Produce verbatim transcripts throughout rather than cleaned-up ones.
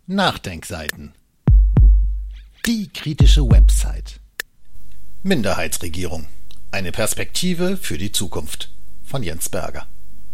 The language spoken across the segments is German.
Nachdenkseiten. Die kritische Website. Minderheitsregierung. Eine Perspektive für die Zukunft von Jens Berger.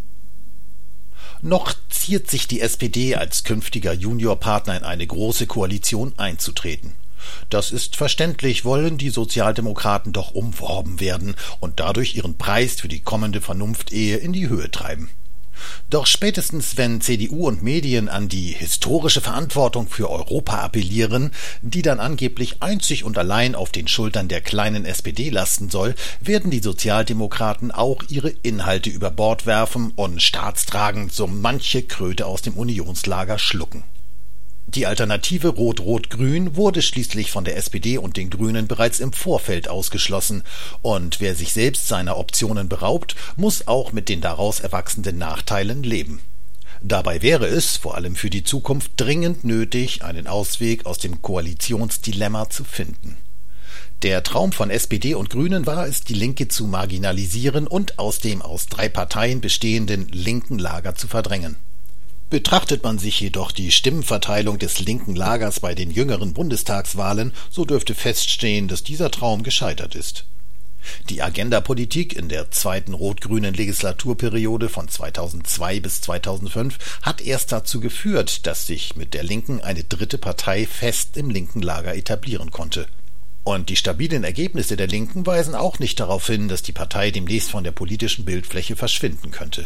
Noch ziert sich die S P D als künftiger Juniorpartner in eine große Koalition einzutreten. Das ist verständlich, wollen die Sozialdemokraten doch umworben werden und dadurch ihren Preis für die kommende Vernunftehe in die Höhe treiben. Doch spätestens wenn C D U und Medien an die historische Verantwortung für Europa appellieren, die dann angeblich einzig und allein auf den Schultern der kleinen S P D lasten soll, werden die Sozialdemokraten auch ihre Inhalte über Bord werfen und staatstragend so manche Kröte aus dem Unionslager schlucken. Die Alternative Rot-Rot-Grün wurde schließlich von der S P D und den Grünen bereits im Vorfeld ausgeschlossen, und wer sich selbst seiner Optionen beraubt, muss auch mit den daraus erwachsenden Nachteilen leben. Dabei wäre es, vor allem für die Zukunft, dringend nötig, einen Ausweg aus dem Koalitionsdilemma zu finden. Der Traum von S P D und Grünen war es, die Linke zu marginalisieren und aus dem aus drei Parteien bestehenden linken Lager zu verdrängen. Betrachtet man sich jedoch die Stimmenverteilung des linken Lagers bei den jüngeren Bundestagswahlen, so dürfte feststehen, dass dieser Traum gescheitert ist. Die Agenda-Politik in der zweiten rot-grünen Legislaturperiode von zweitausendzwei bis zweitausendfünf hat erst dazu geführt, dass sich mit der Linken eine dritte Partei fest im linken Lager etablieren konnte. Und die stabilen Ergebnisse der Linken weisen auch nicht darauf hin, dass die Partei demnächst von der politischen Bildfläche verschwinden könnte.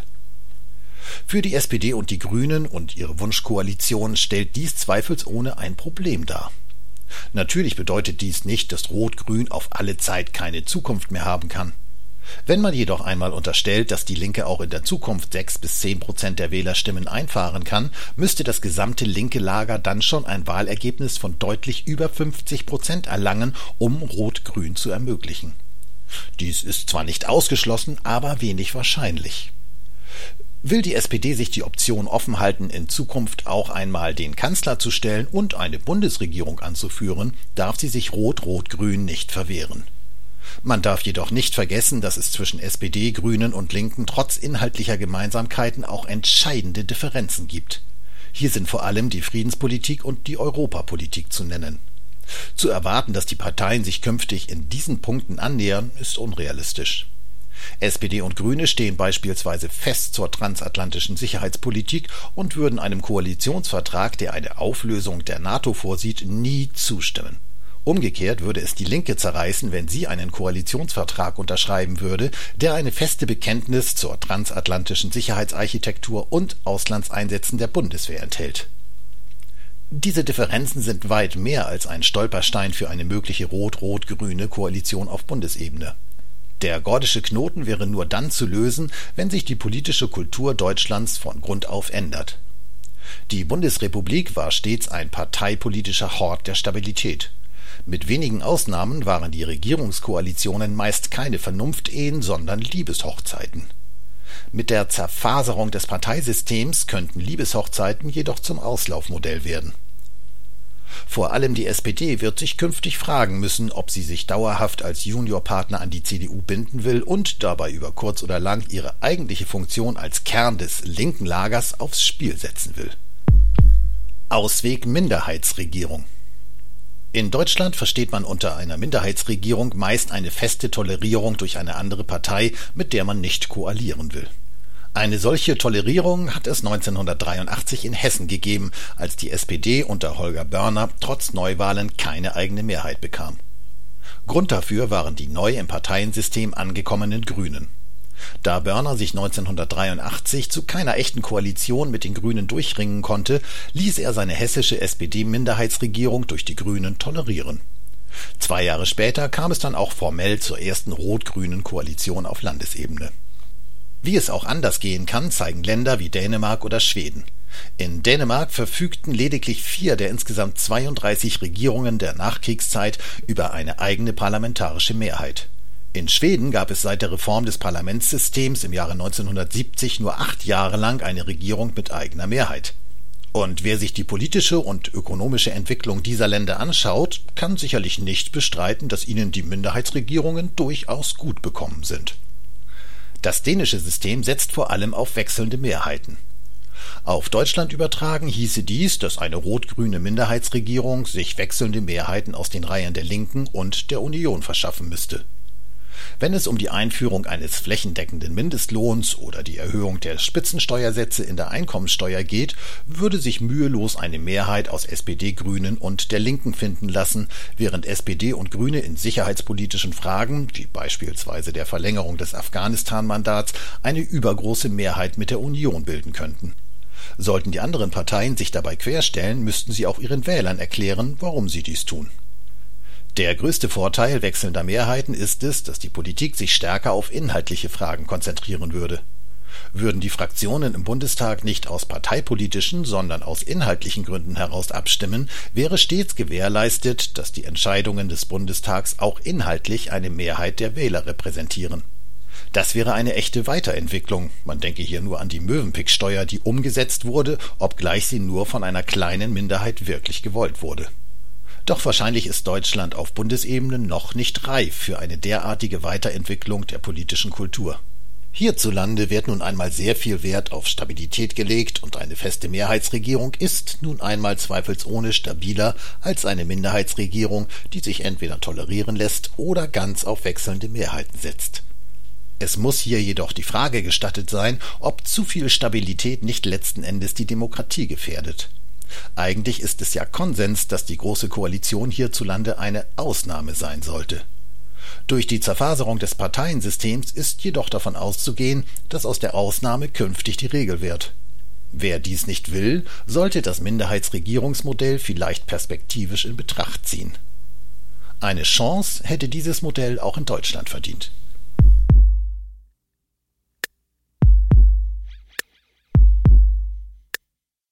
Für die S P D und die Grünen und ihre Wunschkoalition stellt dies zweifelsohne ein Problem dar. Natürlich bedeutet dies nicht, dass Rot-Grün auf alle Zeit keine Zukunft mehr haben kann. Wenn man jedoch einmal unterstellt, dass die Linke auch in der Zukunft sechs bis zehn Prozent der Wählerstimmen einfahren kann, müsste das gesamte linke Lager dann schon ein Wahlergebnis von deutlich über fünfzig Prozent erlangen, um Rot-Grün zu ermöglichen. Dies ist zwar nicht ausgeschlossen, aber wenig wahrscheinlich. Will die S P D sich die Option offen halten, in Zukunft auch einmal den Kanzler zu stellen und eine Bundesregierung anzuführen, darf sie sich Rot-Rot-Grün nicht verwehren. Man darf jedoch nicht vergessen, dass es zwischen S P D, Grünen und Linken trotz inhaltlicher Gemeinsamkeiten auch entscheidende Differenzen gibt. Hier sind vor allem die Friedenspolitik und die Europapolitik zu nennen. Zu erwarten, dass die Parteien sich künftig in diesen Punkten annähern, ist unrealistisch. S P D und Grüne stehen beispielsweise fest zur transatlantischen Sicherheitspolitik und würden einem Koalitionsvertrag, der eine Auflösung der NATO vorsieht, nie zustimmen. Umgekehrt würde es die Linke zerreißen, wenn sie einen Koalitionsvertrag unterschreiben würde, der eine feste Bekenntnis zur transatlantischen Sicherheitsarchitektur und Auslandseinsätzen der Bundeswehr enthält. Diese Differenzen sind weit mehr als ein Stolperstein für eine mögliche rot-rot-grüne Koalition auf Bundesebene. Der gordische Knoten wäre nur dann zu lösen, wenn sich die politische Kultur Deutschlands von Grund auf ändert. Die Bundesrepublik war stets ein parteipolitischer Hort der Stabilität. Mit wenigen Ausnahmen waren die Regierungskoalitionen meist keine Vernunftehen, sondern Liebeshochzeiten. Mit der Zerfaserung des Parteisystems könnten Liebeshochzeiten jedoch zum Auslaufmodell werden. Vor allem die S P D wird sich künftig fragen müssen, ob sie sich dauerhaft als Juniorpartner an die C D U binden will und dabei über kurz oder lang ihre eigentliche Funktion als Kern des linken Lagers aufs Spiel setzen will. Ausweg Minderheitsregierung. In Deutschland versteht man unter einer Minderheitsregierung meist eine feste Tolerierung durch eine andere Partei, mit der man nicht koalieren will. Eine solche Tolerierung hat es neunzehnhundertdreiundachtzig in Hessen gegeben, als die S P D unter Holger Börner trotz Neuwahlen keine eigene Mehrheit bekam. Grund dafür waren die neu im Parteiensystem angekommenen Grünen. Da Börner sich neunzehnhundertdreiundachtzig zu keiner echten Koalition mit den Grünen durchringen konnte, ließ er seine hessische S P D-Minderheitsregierung durch die Grünen tolerieren. Zwei Jahre später kam es dann auch formell zur ersten rot-grünen Koalition auf Landesebene. Wie es auch anders gehen kann, zeigen Länder wie Dänemark oder Schweden. In Dänemark verfügten lediglich vier der insgesamt zweiunddreißig Regierungen der Nachkriegszeit über eine eigene parlamentarische Mehrheit. In Schweden gab es seit der Reform des Parlamentssystems im Jahre neunzehnhundertsiebzig nur acht Jahre lang eine Regierung mit eigener Mehrheit. Und wer sich die politische und ökonomische Entwicklung dieser Länder anschaut, kann sicherlich nicht bestreiten, dass ihnen die Minderheitsregierungen durchaus gut bekommen sind. Das dänische System setzt vor allem auf wechselnde Mehrheiten. Auf Deutschland übertragen hieße dies, dass eine rot-grüne Minderheitsregierung sich wechselnde Mehrheiten aus den Reihen der Linken und der Union verschaffen müsste. Wenn es um die Einführung eines flächendeckenden Mindestlohns oder die Erhöhung der Spitzensteuersätze in der Einkommensteuer geht, würde sich mühelos eine Mehrheit aus S P D, Grünen und der Linken finden lassen, während S P D und Grüne in sicherheitspolitischen Fragen, wie beispielsweise der Verlängerung des Afghanistan-Mandats, eine übergroße Mehrheit mit der Union bilden könnten. Sollten die anderen Parteien sich dabei querstellen, müssten sie auch ihren Wählern erklären, warum sie dies tun. Der größte Vorteil wechselnder Mehrheiten ist es, dass die Politik sich stärker auf inhaltliche Fragen konzentrieren würde. Würden die Fraktionen im Bundestag nicht aus parteipolitischen, sondern aus inhaltlichen Gründen heraus abstimmen, wäre stets gewährleistet, dass die Entscheidungen des Bundestags auch inhaltlich eine Mehrheit der Wähler repräsentieren. Das wäre eine echte Weiterentwicklung. Man denke hier nur an die Mövenpick-Steuer, die umgesetzt wurde, obgleich sie nur von einer kleinen Minderheit wirklich gewollt wurde. Doch wahrscheinlich ist Deutschland auf Bundesebene noch nicht reif für eine derartige Weiterentwicklung der politischen Kultur. Hierzulande wird nun einmal sehr viel Wert auf Stabilität gelegt und eine feste Mehrheitsregierung ist nun einmal zweifelsohne stabiler als eine Minderheitsregierung, die sich entweder tolerieren lässt oder ganz auf wechselnde Mehrheiten setzt. Es muss hier jedoch die Frage gestattet sein, ob zu viel Stabilität nicht letzten Endes die Demokratie gefährdet. Eigentlich ist es ja Konsens, dass die Große Koalition hierzulande eine Ausnahme sein sollte. Durch die Zerfaserung des Parteiensystems ist jedoch davon auszugehen, dass aus der Ausnahme künftig die Regel wird. Wer dies nicht will, sollte das Minderheitsregierungsmodell vielleicht perspektivisch in Betracht ziehen. Eine Chance hätte dieses Modell auch in Deutschland verdient.